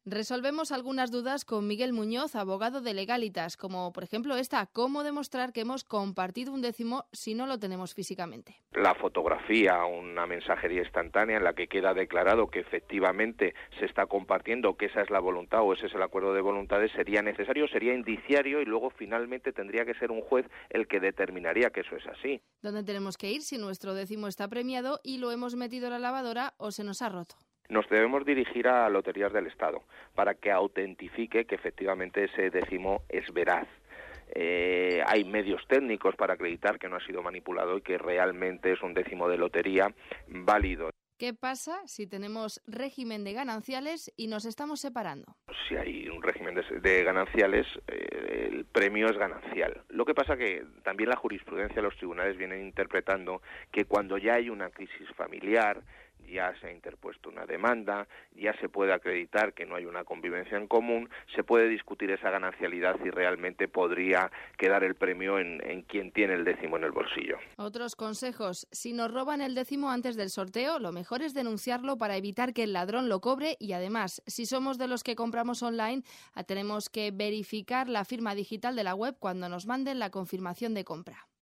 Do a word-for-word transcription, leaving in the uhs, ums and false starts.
Resolvemos algunas dudas con Miguel Muñoz, abogado de Legalitas, como por ejemplo esta: ¿cómo demostrar que hemos compartido un décimo si no lo tenemos físicamente? La fotografía, una mensajería instantánea en la que queda declarado que efectivamente se está compartiendo, que esa es la voluntad o ese es el acuerdo de voluntades, sería necesario, sería indiciario y luego finalmente tendría que ser un juez el que determinaría que eso es así. ¿Dónde tenemos que ir si nuestro décimo está premiado y lo hemos metido a la lavadora o se nos ha roto? Nos debemos dirigir a Loterías del Estado para que autentifique que efectivamente ese décimo es veraz. Eh, hay medios técnicos para acreditar que no ha sido manipulado y que realmente es un décimo de lotería válido. ¿Qué pasa si tenemos régimen de gananciales y nos estamos separando? Si hay un régimen de, de gananciales, eh, el premio es ganancial. Lo que pasa que también la jurisprudencia de los tribunales viene interpretando que cuando ya hay una crisis familiar, ya se ha interpuesto una demanda, ya se puede acreditar que no hay una convivencia en común, se puede discutir esa ganancialidad y realmente podría quedar el premio en, en quien tiene el décimo en el bolsillo. Otros consejos: si nos roban el décimo antes del sorteo, lo mejor es denunciarlo para evitar que el ladrón lo cobre, y además, si somos de los que compramos online, tenemos que verificar la firma digital de la web cuando nos manden la confirmación de compra.